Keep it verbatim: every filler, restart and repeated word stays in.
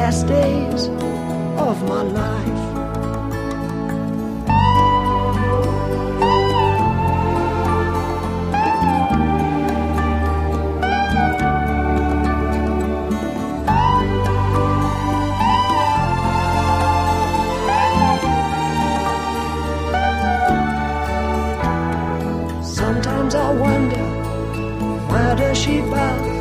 last days of my life. Sometimes I wonder, why does she bow